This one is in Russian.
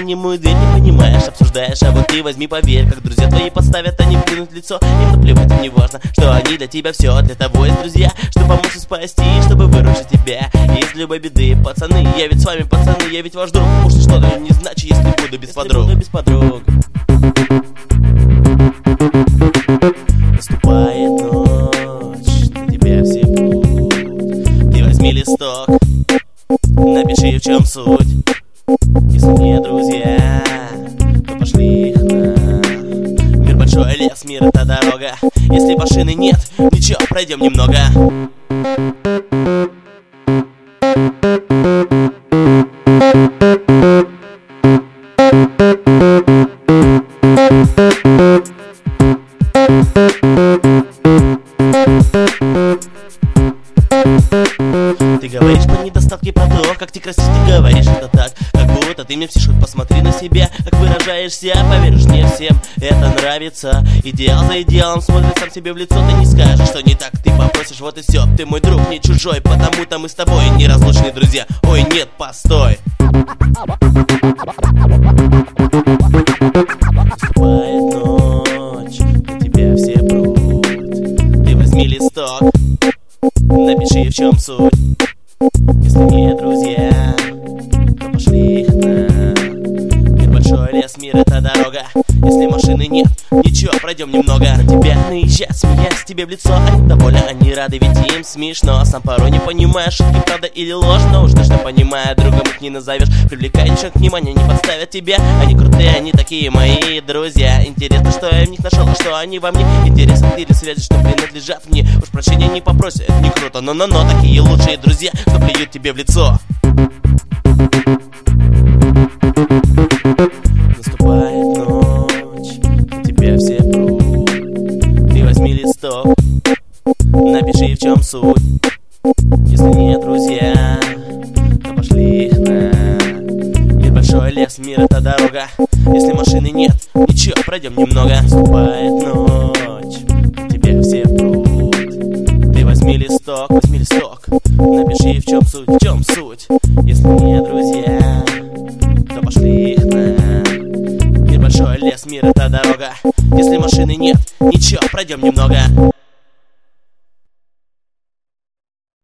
немую дверь не понимаешь, обсуждаешь, а вот ты возьми поверь, как друзья твои подставят, они плюнут в лицо. Им наплевать, им не важно, что они для тебя все. Для того есть друзья, чтобы помочь и спасти, чтобы выручить тебя из любой беды. Пацаны, я ведь с вами, пацаны, я ведь ваш друг. Может что-то не значит, если буду без подруг. Наступает ночь, на тебя все прут. Ты возьми листок, напиши, в чем суть. Если не друзья, то пошли их на. Мир большой, лес, мир это дорога. Если машины нет, ничего, пройдем немного. Ты говоришь про недостатки, про то, как ты красив, ты говоришь это так, как будто ты мне пишешь, посмотри на себя, как выражаешься, поверишь, не всем это нравится. Идеал за идеалом смотрит сам себе в лицо, ты не скажешь, что не так, ты попросишь, вот и все. Ты мой друг, не чужой, потому-то мы с тобой неразлучные друзья. Ой, нет, постой. Наступает ночь, на тебя все прут. Ты возьми листок, напиши, в чем суть. Если не друзья, то пошли их на. Мир большой, лес, мир это дорога. Если машины нет, ничего, пройдем немного. На тебя наезжать, смеясь тебе в лицо. Они довольны, они рады, ведь им смешно. Сам порой не понимаешь, шутки правда или ложь. Но уж точно понимая, другом их не назовешь. Привлекая человек внимание, не подставят тебя. Они крутые, они такие мои друзья. Интересно, что я в них нашел, а что они во мне. Интересно или связи, что принадлежат мне. Уж прощения не попросят, это не круто. Но такие лучшие друзья, что плюют тебе в лицо. Наступает ночь, на тебя все прут. Ты возьми листок, напиши, в чем суть. Если не друзья, то пошли их на. Мир большой, лес, мир это дорога. Если машины нет, ничего, пройдем немного. Наступает ночь, на тебя все прут. Ты возьми листок, напиши, в чем суть. Если не друзья, то пошли их на. Мир большой, лес, мир это дорога. Если машины нет, ничего, пройдем немного.